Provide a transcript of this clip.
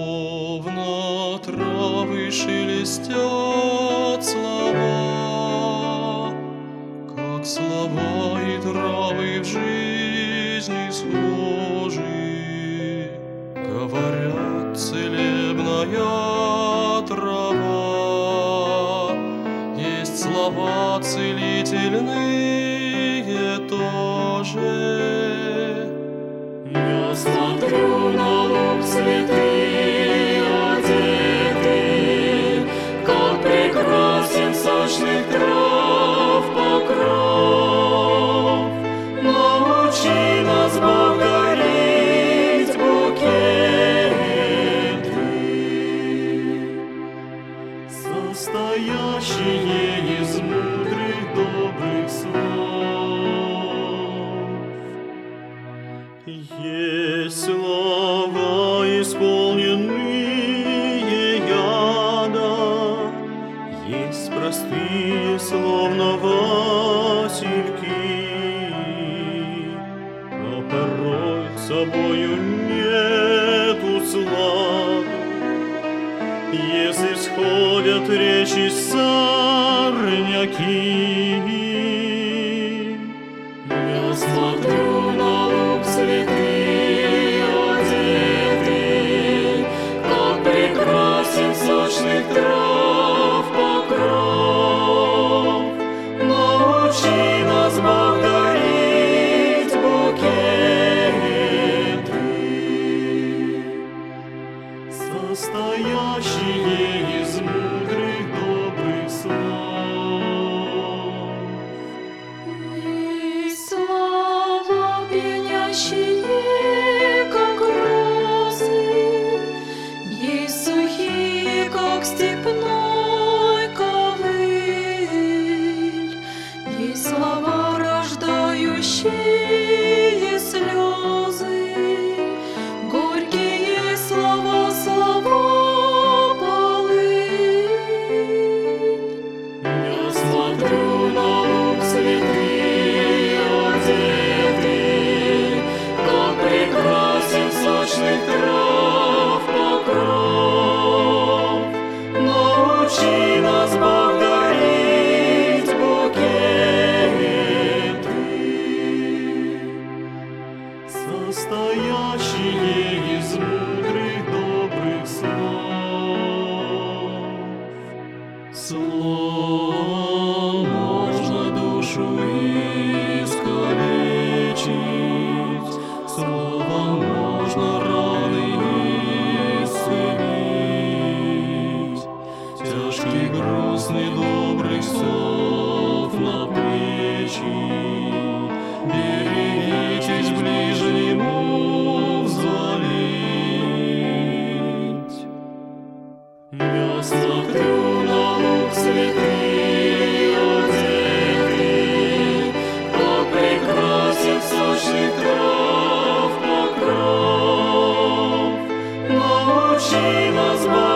Словно травы шелестят слова, как слова и травы в жизни схожи. Говорят, целебная трава, есть слова целительные тоже. Я смотрю на луг цветы одеты, как прекрасен сочных трав покров. Научи нас, Бог, дарить букеты, состоящие из мудрых добрых слов. Есть слова, исполненные яда, есть простые, словно васильки, но порой собою нету сладу, если сходят речи сорняки. Я смотрю на луг цветы одеты, как прекрасен сочных трав покров. Научи нас, Бог, дарить букеты, состоящие из мудрых добрых слов. Есть слова, пьянящие, как розы, есть сухие, как степной ковыль, есть слова, рождающие слезы, горькие слова, слова полынь. Я смотрю на луг цветы одеты, как прекрасен сочных трав покров. Научи нас, Бог, дарить букеты, состоящие из мудрых добрых слов. Словом можно душу искалечить, словом можно раны исцелить. Тяжкий, грустный, добрых слов на плечи, берегитесь ближнему взвалить. Я смотрю на луг цветы одеты, как прекрасен сочных трав покров. Научи нас, Бог,